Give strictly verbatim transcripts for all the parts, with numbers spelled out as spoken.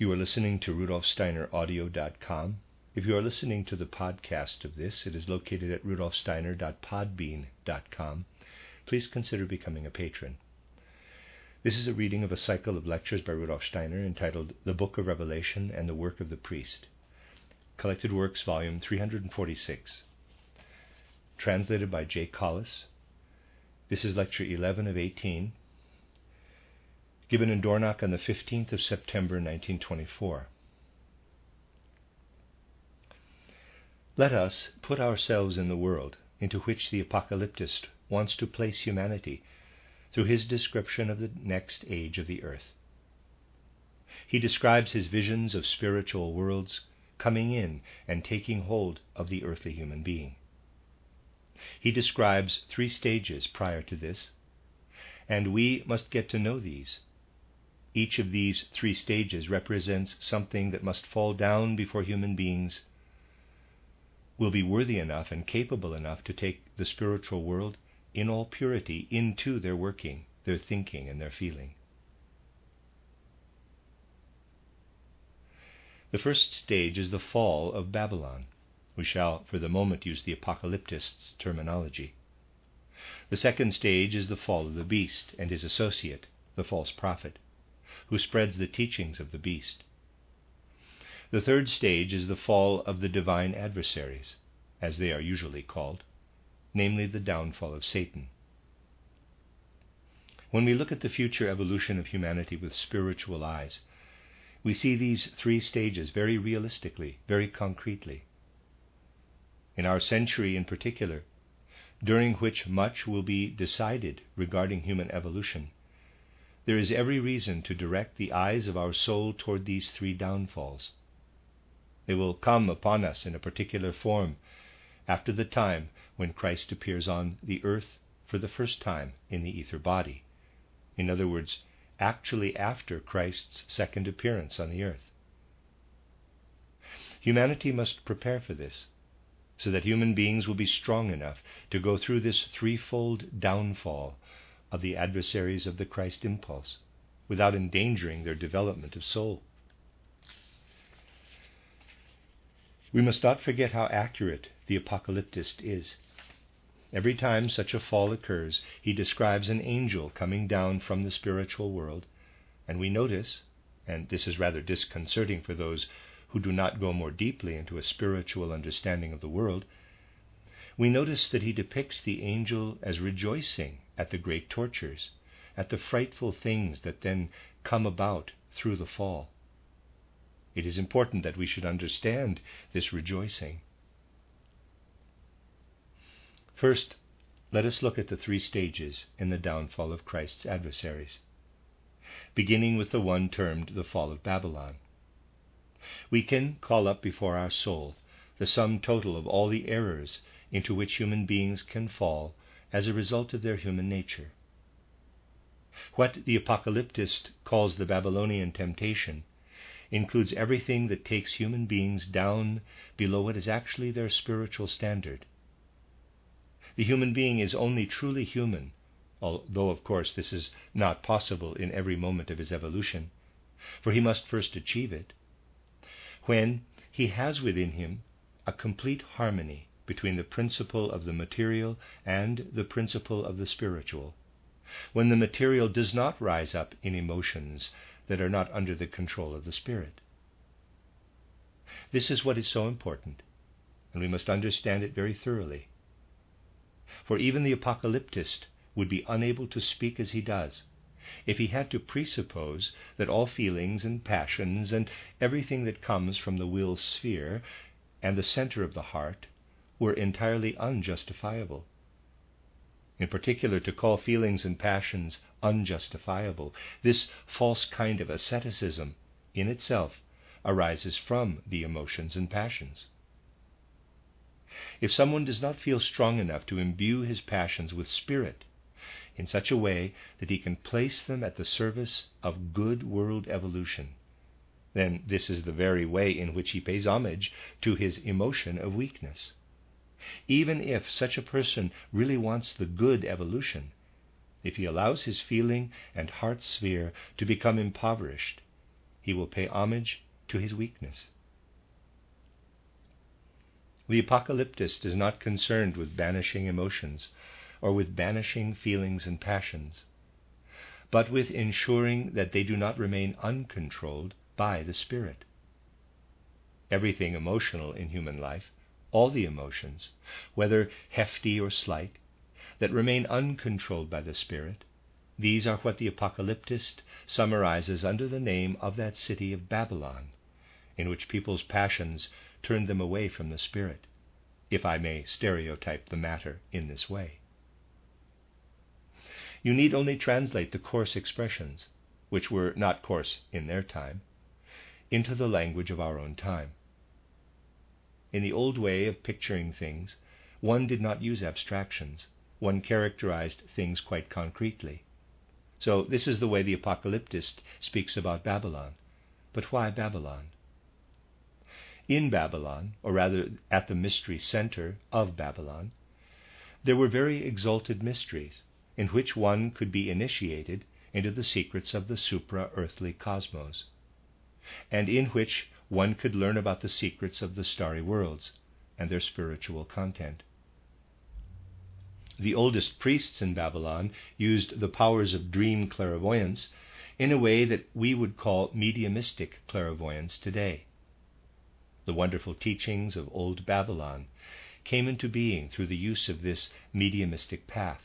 You are listening to rudolf steiner audio dot com. If you are listening to the podcast of this, it is located at rudolf steiner dot podbean dot com. Please consider becoming a patron. This is a reading of a cycle of lectures by Rudolf Steiner entitled The Book of Revelation and the Work of the Priest. Collected Works, Volume three hundred forty-six. Translated by J. Collis. This is Lecture eleven of eighteen, given in Dornach on the fifteenth of September, nineteen twenty-four. Let us put ourselves in the world into which the apocalyptist wants to place humanity through his description of the next age of the earth. He describes his visions of spiritual worlds coming in and taking hold of the earthly human being. He describes three stages prior to this, and we must get to know these. Each of these three stages represents something that must fall down before human beings will be worthy enough and capable enough to take the spiritual world in all purity into their working, their thinking, and their feeling. The first stage is the fall of Babylon. We shall, for the moment, use the apocalyptist's terminology. The second stage is the fall of the beast and his associate, the false prophet, who spreads the teachings of the beast. The third stage is the fall of the divine adversaries, as they are usually called, namely the downfall of Satan. When we look at the future evolution of humanity with spiritual eyes, we see these three stages very realistically, very concretely. In our century in particular, during which much will be decided regarding human evolution, there is every reason to direct the eyes of our soul toward these three downfalls. They will come upon us in a particular form after the time when Christ appears on the earth for the first time in the ether body. In other words, actually after Christ's second appearance on the earth. Humanity must prepare for this, so that human beings will be strong enough to go through this threefold downfall of the adversaries of the Christ impulse, without endangering their development of soul. We must not forget how accurate the apocalyptist is. Every time such a fall occurs, he describes an angel coming down from the spiritual world, and we notice, and this is rather disconcerting for those who do not go more deeply into a spiritual understanding of the world, we notice that he depicts the angel as rejoicing at the great tortures, at the frightful things that then come about through the fall. It is important that we should understand this rejoicing. First, let us look at the three stages in the downfall of Christ's adversaries, beginning with the one termed the fall of Babylon. We can call up before our soul the sum total of all the errors into which human beings can fall as a result of their human nature. What the apocalyptist calls the Babylonian temptation includes everything that takes human beings down below what is actually their spiritual standard. The human being is only truly human, although of course this is not possible in every moment of his evolution, for he must first achieve it, when he has within him a complete harmony between the principle of the material and the principle of the spiritual, when the material does not rise up in emotions that are not under the control of the spirit. This is what is so important, and we must understand it very thoroughly. For even the apocalyptist would be unable to speak as he does if he had to presuppose that all feelings and passions and everything that comes from the will sphere and the center of the heart were entirely unjustifiable. In particular, to call feelings and passions unjustifiable, this false kind of asceticism in itself arises from the emotions and passions. If someone does not feel strong enough to imbue his passions with spirit in such a way that he can place them at the service of good world evolution, then this is the very way in which he pays homage to his emotion of weakness. Even if such a person really wants the good evolution, if he allows his feeling and heart sphere to become impoverished, he will pay homage to his weakness. The apocalyptist is not concerned with banishing emotions or with banishing feelings and passions, but with ensuring that they do not remain uncontrolled by the Spirit. Everything emotional in human life, all the emotions, whether hefty or slight, that remain uncontrolled by the Spirit, these are what the apocalyptist summarizes under the name of that city of Babylon, in which people's passions turn them away from the Spirit, if I may stereotype the matter in this way. You need only translate the coarse expressions, which were not coarse in their time, into the language of our own time. In the old way of picturing things, one did not use abstractions. One characterized things quite concretely. So this is the way the apocalyptist speaks about Babylon. But why Babylon? In Babylon, or rather at the mystery center of Babylon, there were very exalted mysteries in which one could be initiated into the secrets of the supra-earthly cosmos, and in which one could learn about the secrets of the starry worlds and their spiritual content. The oldest priests in Babylon used the powers of dream clairvoyance in a way that we would call mediumistic clairvoyance today. The wonderful teachings of old Babylon came into being through the use of this mediumistic path.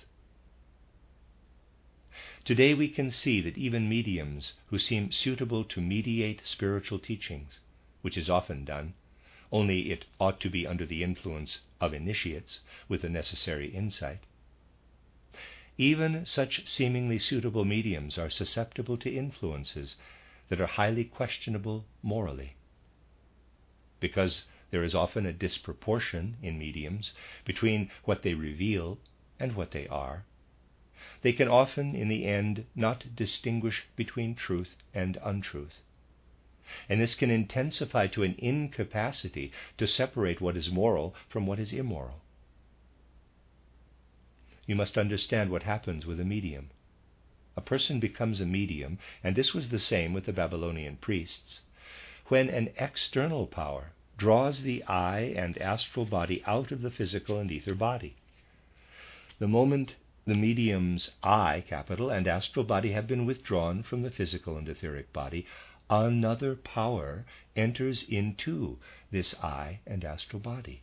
Today we can see that even mediums who seem suitable to mediate spiritual teachings, which is often done, only it ought to be under the influence of initiates with the necessary insight. Even such seemingly suitable mediums are susceptible to influences that are highly questionable morally, because there is often a disproportion in mediums between what they reveal and what they are. They can often, in the end, not distinguish between truth and untruth. And this can intensify to an incapacity to separate what is moral from what is immoral. You must understand what happens with a medium. A person becomes a medium, and this was the same with the Babylonian priests, when an external power draws the eye and astral body out of the physical and ether body. The moment the medium's eye, capital, and astral body have been withdrawn from the physical and etheric body, another power enters into this eye and astral body.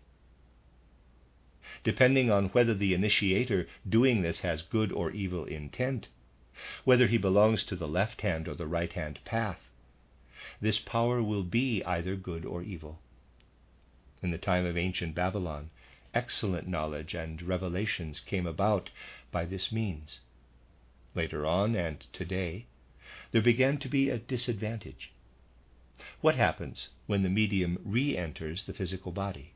Depending on whether the initiator doing this has good or evil intent, whether he belongs to the left-hand or the right-hand path, this power will be either good or evil. In the time of ancient Babylon, excellent knowledge and revelations came about by this means. Later on, and today, there began to be a disadvantage. What happens when the medium re-enters the physical body?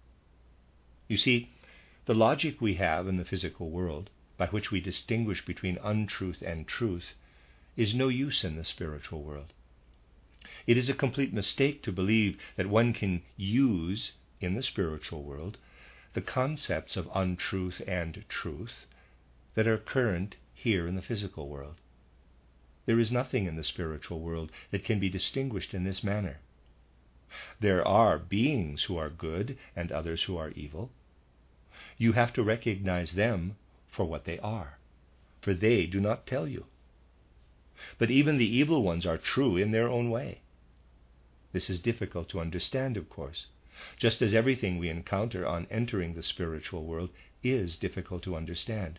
You see, the logic we have in the physical world, by which we distinguish between untruth and truth, is no use in the spiritual world. It is a complete mistake to believe that one can use, in the spiritual world, the concepts of untruth and truth that are current here in the physical world. There is nothing in the spiritual world that can be distinguished in this manner. There are beings who are good and others who are evil. You have to recognize them for what they are, for they do not tell you. But even the evil ones are true in their own way. This is difficult to understand, of course, just as everything we encounter on entering the spiritual world is difficult to understand.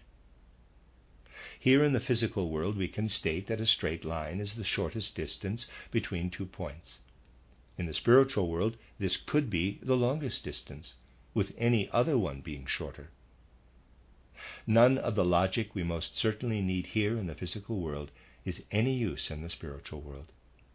Here in the physical world we can state that a straight line is the shortest distance between two points. In the spiritual world, this could be the longest distance, with any other one being shorter. None of the logic we most certainly need here in the physical world is any use in the spiritual world.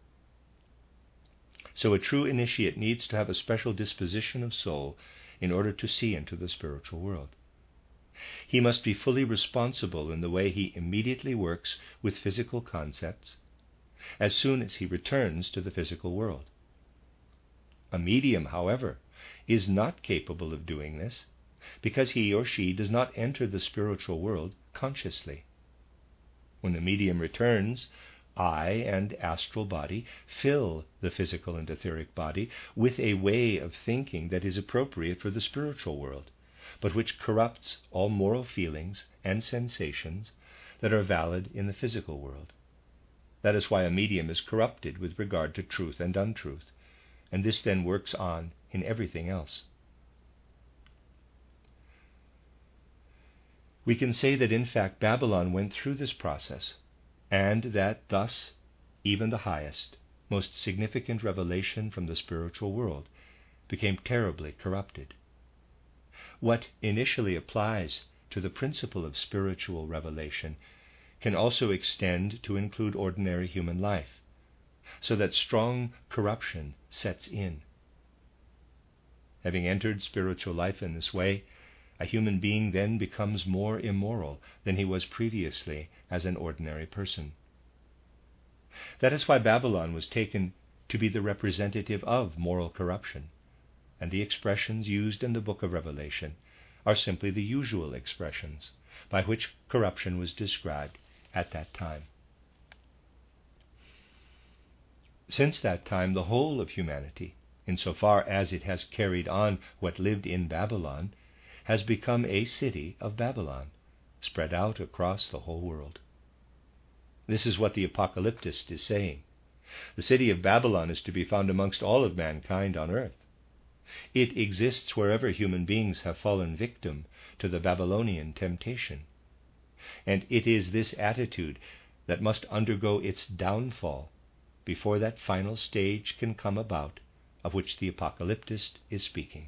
So a true initiate needs to have a special disposition of soul in order to see into the spiritual world. He must be fully responsible in the way he immediately works with physical concepts as soon as he returns to the physical world. A medium, however, is not capable of doing this because he or she does not enter the spiritual world consciously. When the medium returns, eye and astral body fill the physical and etheric body with a way of thinking that is appropriate for the spiritual world, but which corrupts all moral feelings and sensations that are valid in the physical world. That is why a medium is corrupted with regard to truth and untruth, and this then works on in everything else. We can say that in fact Babylon went through this process, and that thus even the highest, most significant revelation from the spiritual world became terribly corrupted. What initially applies to the principle of spiritual revelation can also extend to include ordinary human life, so that strong corruption sets in. Having entered spiritual life in this way, a human being then becomes more immoral than he was previously as an ordinary person. That is why Babylon was taken to be the representative of moral corruption, and the expressions used in the book of Revelation are simply the usual expressions by which corruption was described at that time. Since that time, the whole of humanity, insofar as it has carried on what lived in Babylon, has become a city of Babylon, spread out across the whole world. This is what the apocalyptist is saying. The city of Babylon is to be found amongst all of mankind on earth. It exists wherever human beings have fallen victim to the Babylonian temptation. And it is this attitude that must undergo its downfall before that final stage can come about of which the apocalyptist is speaking.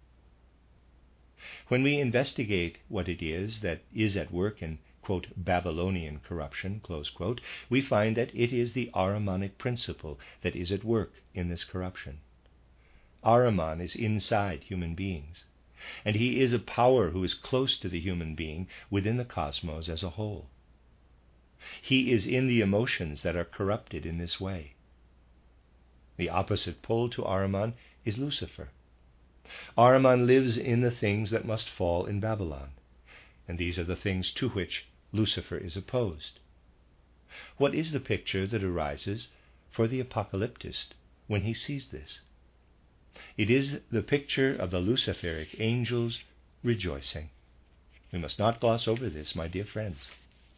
When we investigate what it is that is at work in, quote, Babylonian corruption, close quote, we find that it is the Ahrimanic principle that is at work in this corruption. Ahriman is inside human beings, and he is a power who is close to the human being within the cosmos as a whole. He is in the emotions that are corrupted in this way. The opposite pole to Ahriman is Lucifer. Ahriman lives in the things that must fall in Babylon, and these are the things to which Lucifer is opposed. What is the picture that arises for the apocalyptist when he sees this? It is the picture of the Luciferic angels rejoicing. We must not gloss over this, my dear friends.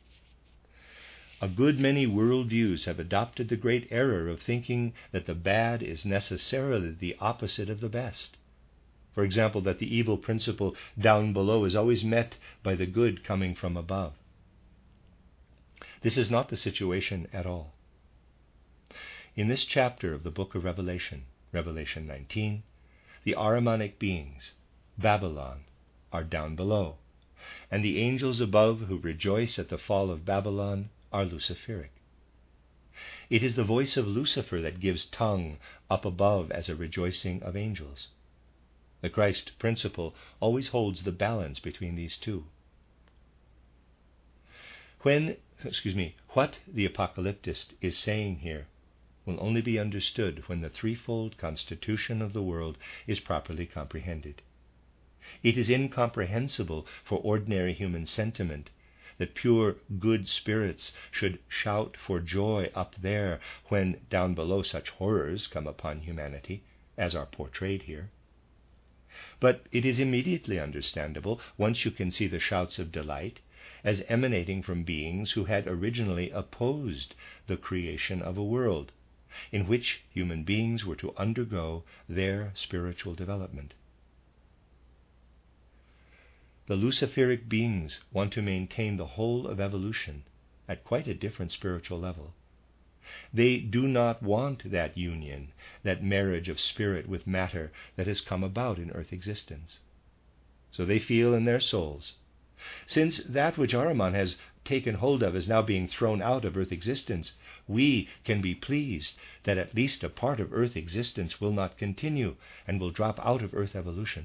A good many worldviews have adopted the great error of thinking that the bad is necessarily the opposite of the best. For example, that the evil principle down below is always met by the good coming from above. This is not the situation at all. In this chapter of the book of Revelation, Revelation nineteen, the Ahrimanic beings, Babylon, are down below, and the angels above who rejoice at the fall of Babylon are Luciferic. It is the voice of Lucifer that gives tongue up above as a rejoicing of angels. The Christ principle always holds the balance between these two. When, excuse me, what the apocalyptist is saying here will only be understood when the threefold constitution of the world is properly comprehended. It is incomprehensible for ordinary human sentiment that pure good spirits should shout for joy up there when down below such horrors come upon humanity, as are portrayed here. But it is immediately understandable, once you can see the shouts of delight, as emanating from beings who had originally opposed the creation of a world in which human beings were to undergo their spiritual development. The Luciferic beings want to maintain the whole of evolution at quite a different spiritual level. They do not want that union, that marriage of spirit with matter that has come about in earth existence. So they feel in their souls, since that which Ahriman has taken hold of is now being thrown out of earth existence, we can be pleased that at least a part of earth existence will not continue and will drop out of earth evolution.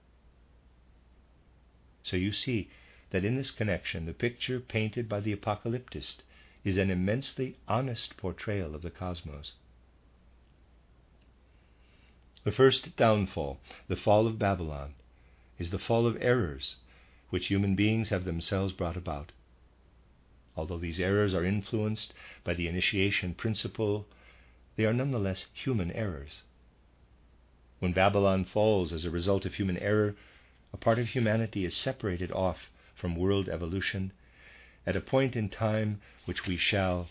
So you see that in this connection, the picture painted by the apocalyptist is an immensely honest portrayal of the cosmos. The first downfall, the fall of Babylon, is the fall of errors which human beings have themselves brought about. Although these errors are influenced by the initiation principle, they are nonetheless human errors. When Babylon falls as a result of human error, a part of humanity is separated off from world evolution at a point in time which we shall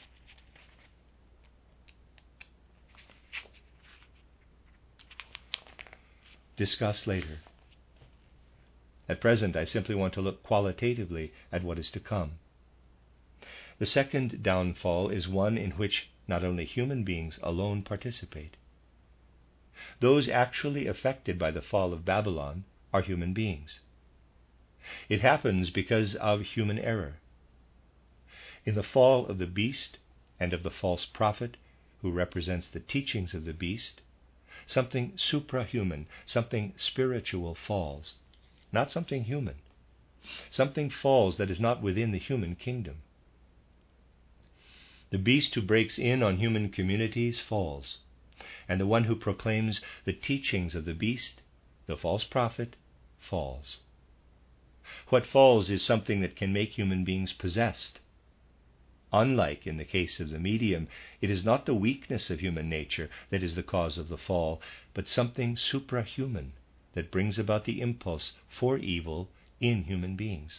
discuss later. At present, I simply want to look qualitatively at what is to come. The second downfall is one in which not only human beings alone participate. Those actually affected by the fall of Babylon are human beings. It happens because of human error. In the fall of the beast and of the false prophet, who represents the teachings of the beast, something suprahuman, something spiritual falls, not something human. Something falls that is not within the human kingdom. The beast who breaks in on human communities falls, and the one who proclaims the teachings of the beast, the false prophet, falls. What falls is something that can make human beings possessed. Unlike in the case of the medium, it is not the weakness of human nature that is the cause of the fall, but something suprahuman that brings about the impulse for evil in human beings.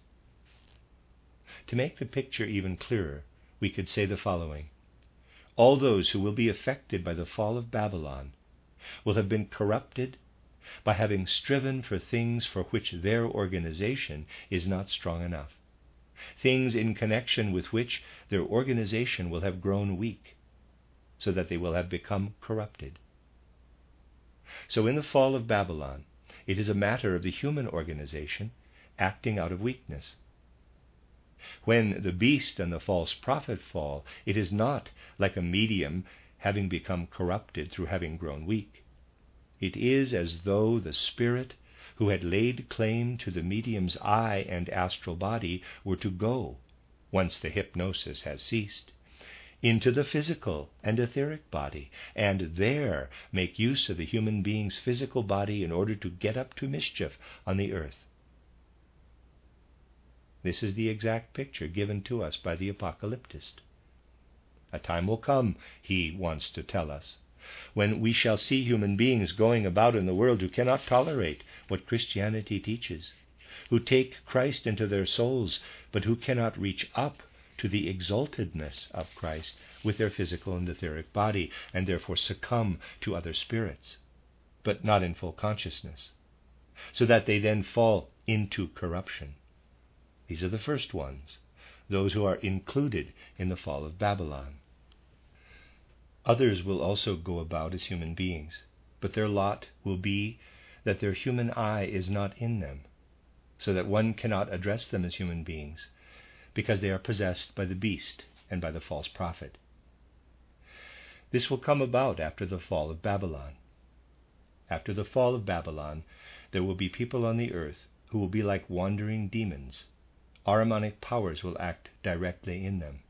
To make the picture even clearer, we could say the following. All those who will be affected by the fall of Babylon will have been corrupted by having striven for things for which their organization is not strong enough, things in connection with which their organization will have grown weak, so that they will have become corrupted. So in the fall of Babylon, it is a matter of the human organization acting out of weakness. When the beast and the false prophet fall, it is not like a medium having become corrupted through having grown weak. It is as though the spirit who had laid claim to the medium's eye and astral body were to go, once the hypnosis has ceased, into the physical and etheric body, and there make use of the human being's physical body in order to get up to mischief on the earth. This is the exact picture given to us by the apocalyptist. A time will come, he wants to tell us, when we shall see human beings going about in the world who cannot tolerate what Christianity teaches, who take Christ into their souls, but who cannot reach up to the exaltedness of Christ with their physical and etheric body, and therefore succumb to other spirits, but not in full consciousness, so that they then fall into corruption. These are the first ones, those who are included in the fall of Babylon. Others will also go about as human beings, but their lot will be that their human eye is not in them, so that one cannot address them as human beings, because they are possessed by the beast and by the false prophet. This will come about after the fall of Babylon. After the fall of Babylon, there will be people on the earth who will be like wandering demons. Ahrimanic powers will act directly in them.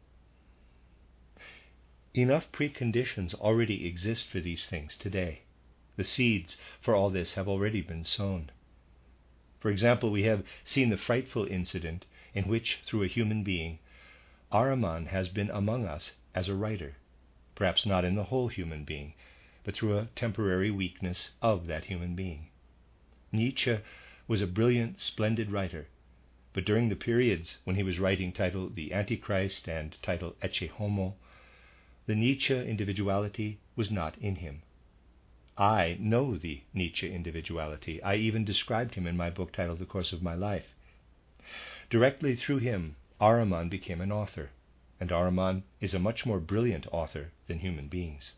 Enough preconditions already exist for these things today. The seeds for all this have already been sown. For example, we have seen the frightful incident in which, through a human being, Ahriman has been among us as a writer, perhaps not in the whole human being, but through a temporary weakness of that human being. Nietzsche was a brilliant, splendid writer, but during the periods when he was writing titled The Antichrist and titled Ecce Homo, the Nietzsche individuality was not in him. I know the Nietzsche individuality. I even described him in my book titled The Course of My Life. Directly through him, Ahriman became an author, and Ahriman is a much more brilliant author than human beings.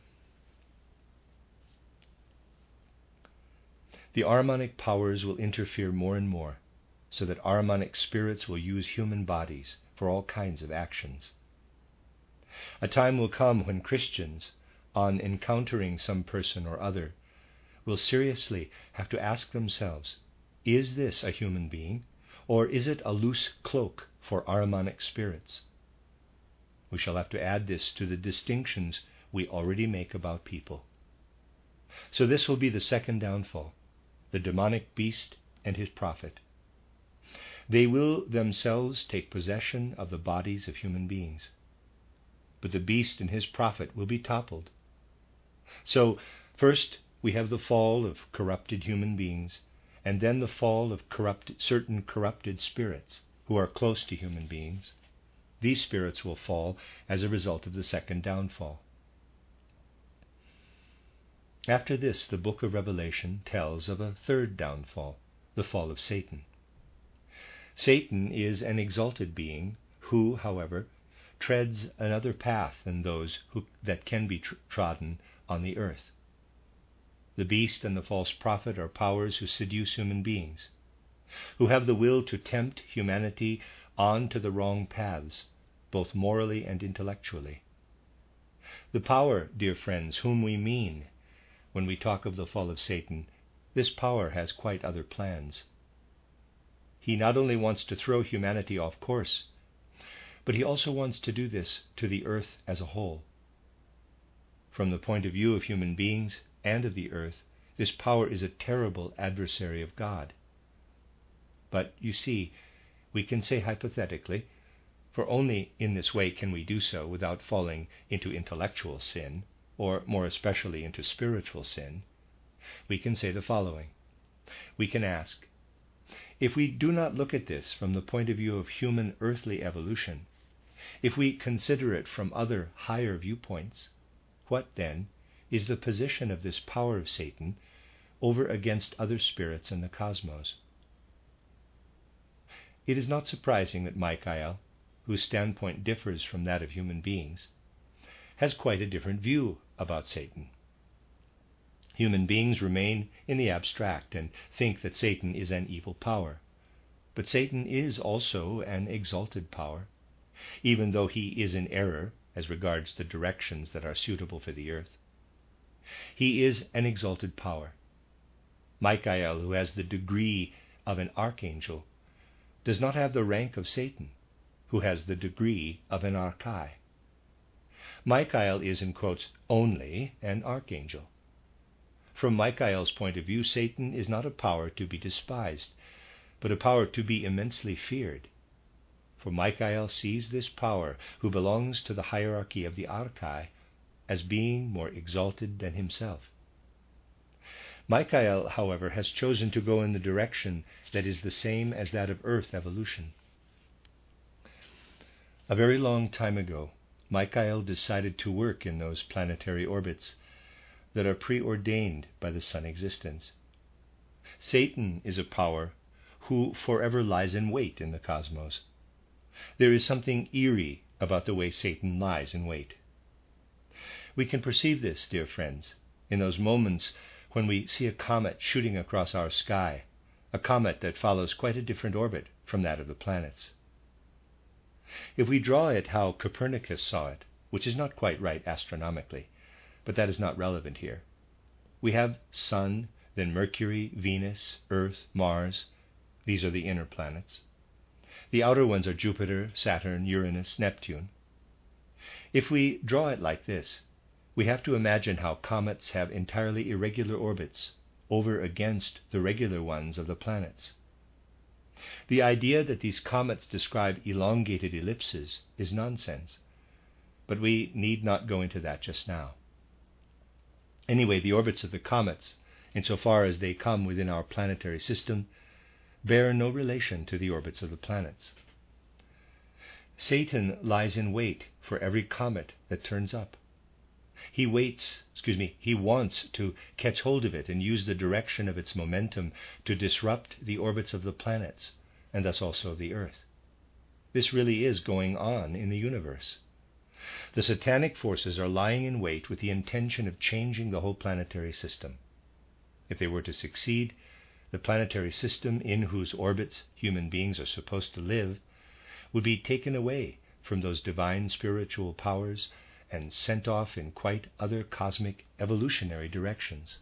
The Ahrimanic powers will interfere more and more, so that Ahrimanic spirits will use human bodies for all kinds of actions. A time will come when Christians, on encountering some person or other, will seriously have to ask themselves, is this a human being, or is it a loose cloak for Ahrimanic spirits? We shall have to add this to the distinctions we already make about people. So this will be the second downfall, the demonic beast and his prophet. They will themselves take possession of the bodies of human beings. But the beast and his prophet will be toppled. So, first we have the fall of corrupted human beings, and then the fall of corrupt, certain corrupted spirits who are close to human beings. These spirits will fall as a result of the second downfall. After this, the book of Revelation tells of a third downfall, the fall of Satan. Satan is an exalted being who, however, treads another path than those who, that can be tr- trodden on the earth. The beast and the false prophet are powers who seduce human beings, who have the will to tempt humanity on to the wrong paths, both morally and intellectually. The power, dear friends, whom we mean when we talk of the fall of Satan, this power has quite other plans. He not only wants to throw humanity off course, but he also wants to do this to the earth as a whole. From the point of view of human beings and of the earth, this power is a terrible adversary of God. But you see, we can say hypothetically, for only in this way can we do so without falling into intellectual sin, or more especially into spiritual sin, we can say the following. We can ask, if we do not look at this from the point of view of human earthly evolution, if we consider it from other higher viewpoints, what then is the position of this power of Satan over against other spirits in the cosmos? It is not surprising that Michael, whose standpoint differs from that of human beings, has quite a different view about Satan. Human beings remain in the abstract and think that Satan is an evil power. But Satan is also an exalted power, even though he is in error as regards the directions that are suitable for the earth. He is an exalted power. Michael, who has the degree of an archangel, does not have the rank of Satan, who has the degree of an archai. Michael is, in quotes, only an archangel. From Michael's point of view, Satan is not a power to be despised, but a power to be immensely feared. For Michael sees this power, who belongs to the hierarchy of the archai, as being more exalted than himself. Michael, however, has chosen to go in the direction that is the same as that of earth evolution. A very long time ago, Michael decided to work in those planetary orbits that are preordained by the sun existence. Satan is a power who forever lies in wait in the cosmos. There is something eerie about the way Satan lies in wait. We can perceive this, dear friends, in those moments when we see a comet shooting across our sky, a comet that follows quite a different orbit from that of the planets. If we draw it how Copernicus saw it, which is not quite right astronomically, but that is not relevant here. We have Sun, then Mercury, Venus, Earth, Mars. These are the inner planets. The outer ones are Jupiter, Saturn, Uranus, Neptune. If we draw it like this, we have to imagine how comets have entirely irregular orbits over against the regular ones of the planets. The idea that these comets describe elongated ellipses is nonsense, but we need not go into that just now. Anyway, the orbits of the comets, insofar as they come within our planetary system, bear no relation to the orbits of the planets. Satan lies in wait for every comet that turns up. He waits, excuse me, he wants to catch hold of it and use the direction of its momentum to disrupt the orbits of the planets, and thus also the Earth. This really is going on in the universe. The satanic forces are lying in wait with the intention of changing the whole planetary system. If they were to succeed, the planetary system in whose orbits human beings are supposed to live would be taken away from those divine spiritual powers and sent off in quite other cosmic evolutionary directions.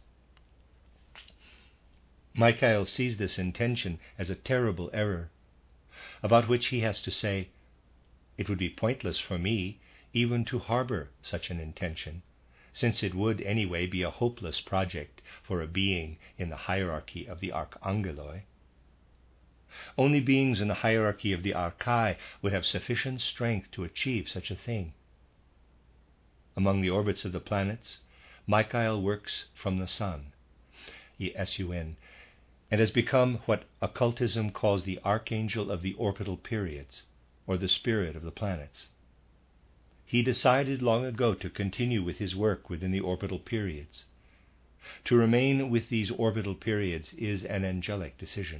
Michael sees this intention as a terrible error, about which he has to say, "It would be pointless for me even to harbor such an intention, since it would anyway be a hopeless project for a being in the hierarchy of the archangeloi." Only beings in the hierarchy of the Archai would have sufficient strength to achieve such a thing. Among the orbits of the planets, Michael works from the sun, S U N, and has become what occultism calls the archangel of the orbital periods, or the spirit of the planets. He decided long ago to continue with his work within the orbital periods. To remain with these orbital periods is an angelic decision.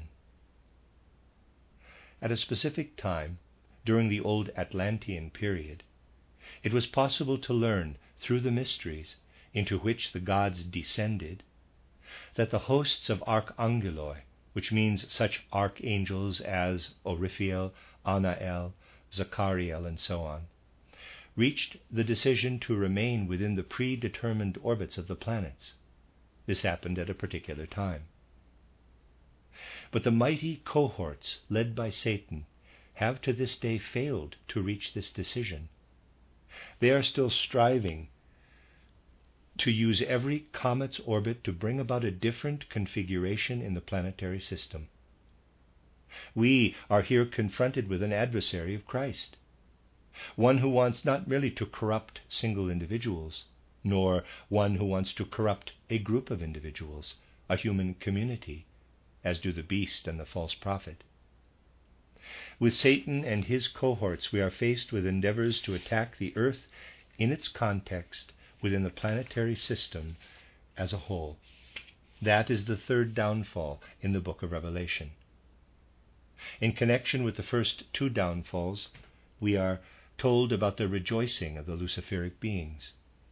At a specific time, during the old Atlantean period, it was possible to learn through the mysteries into which the gods descended that the hosts of archangeloi, which means such archangels as Oriphiel, Anael, Zachariel, and so on, reached the decision to remain within the predetermined orbits of the planets. This happened at a particular time. But the mighty cohorts led by Satan have to this day failed to reach this decision. They are still striving to use every comet's orbit to bring about a different configuration in the planetary system. We are here confronted with an adversary of Christ, one who wants not merely to corrupt single individuals, nor one who wants to corrupt a group of individuals, a human community, as do the beast and the false prophet. With Satan and his cohorts, we are faced with endeavors to attack the earth in its context within the planetary system as a whole. That is the third downfall in the book of Revelation. In connection with the first two downfalls, we are told about the rejoicing of the Luciferic beings.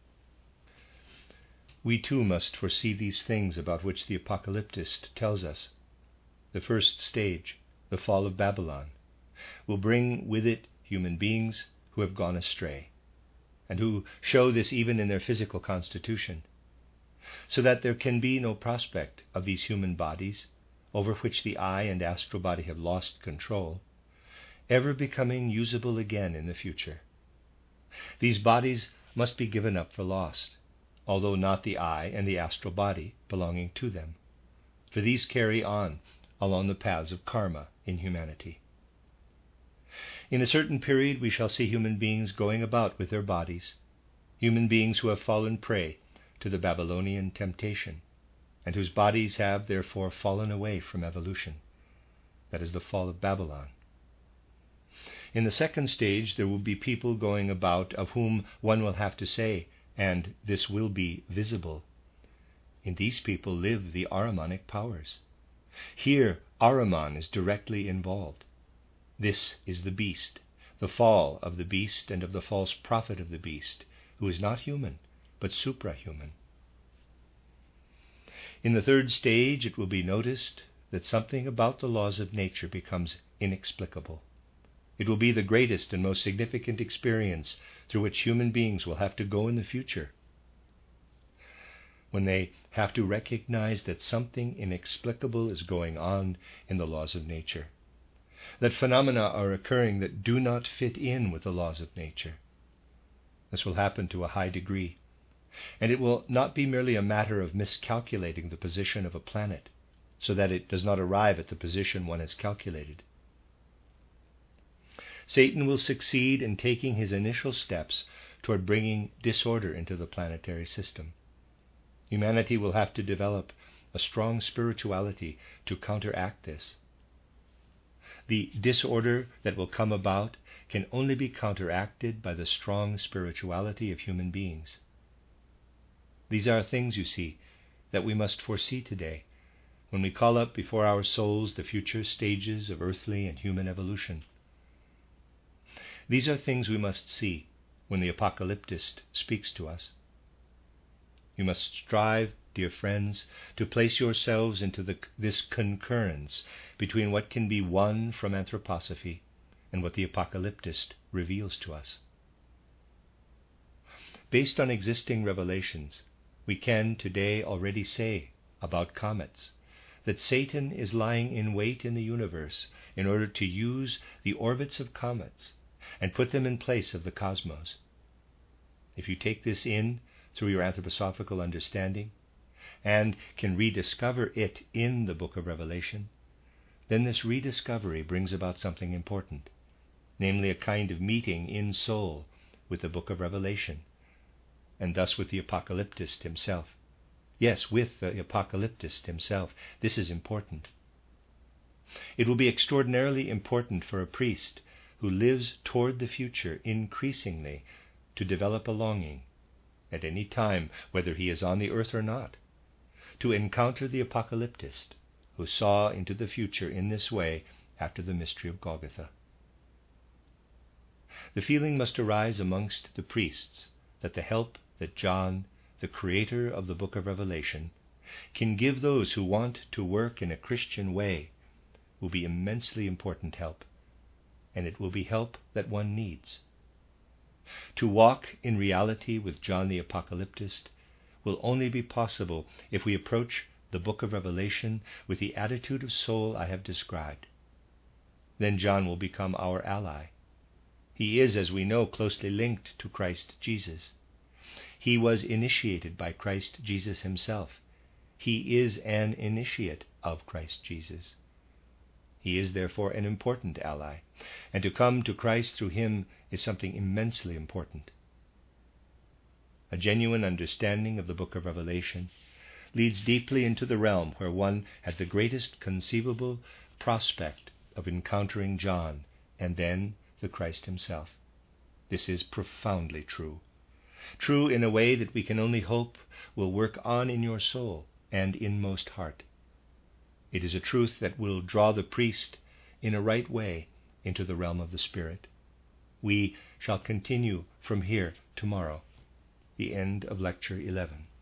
We too must foresee these things about which the apocalyptist tells us. The first stage, the fall of Babylon, will bring with it human beings who have gone astray, and who show this even in their physical constitution, so that there can be no prospect of these human bodies, over which the eye and astral body have lost control, ever becoming usable again in the future. These bodies must be given up for lost, although not the eye and the astral body belonging to them, for these carry on along the paths of karma in humanity. In a certain period we shall see human beings going about with their bodies, human beings who have fallen prey to the Babylonian temptation, and whose bodies have therefore fallen away from evolution. That is the fall of Babylon. In the second stage there will be people going about of whom one will have to say, and this will be visible, in these people live the Ahrimanic powers. Here Ahriman is directly involved. This is the beast, the fall of the beast and of the false prophet of the beast, who is not human, but suprahuman. In the third stage it will be noticed that something about the laws of nature becomes inexplicable. It will be the greatest and most significant experience through which human beings will have to go in the future, when they have to recognize that something inexplicable is going on in the laws of nature, that phenomena are occurring that do not fit in with the laws of nature. This will happen to a high degree, and it will not be merely a matter of miscalculating the position of a planet, so that it does not arrive at the position one has calculated. Satan will succeed in taking his initial steps toward bringing disorder into the planetary system. Humanity will have to develop a strong spirituality to counteract this. The disorder that will come about can only be counteracted by the strong spirituality of human beings. These are things, you see, that we must foresee today when we call up before our souls the future stages of earthly and human evolution. These are things we must see when the apocalyptist speaks to us. You must strive, dear friends, to place yourselves into the, this concurrence between what can be won from anthroposophy and what the apocalyptist reveals to us. Based on existing revelations, we can today already say about comets that Satan is lying in wait in the universe in order to use the orbits of comets and put them in place of the cosmos. If you take this in through your anthroposophical understanding and can rediscover it in the book of Revelation, then this rediscovery brings about something important, namely a kind of meeting in soul with the book of Revelation, and thus with the apocalyptist himself. Yes, with the apocalyptist himself. This is important. It will be extraordinarily important for a priest who lives toward the future increasingly to develop a longing, at any time, whether he is on the earth or not, to encounter the apocalyptist who saw into the future in this way after the mystery of Golgotha. The feeling must arise amongst the priests that the help that John, the creator of the book of Revelation, can give those who want to work in a Christian way will be immensely important help, and it will be help that one needs. To walk in reality with John the Apocalyptist will only be possible if we approach the book of Revelation with the attitude of soul I have described. Then John will become our ally. He is, as we know, closely linked to Christ Jesus. He was initiated by Christ Jesus himself. He is an initiate of Christ Jesus. He is therefore an important ally, and to come to Christ through him is something immensely important. A genuine understanding of the book of Revelation leads deeply into the realm where one has the greatest conceivable prospect of encountering John and then the Christ himself. This is profoundly true. True in a way that we can only hope will work on in your soul and inmost heart. It is a truth that will draw the priest in a right way into the realm of the Spirit. We shall continue from here tomorrow. The end of Lecture eleven.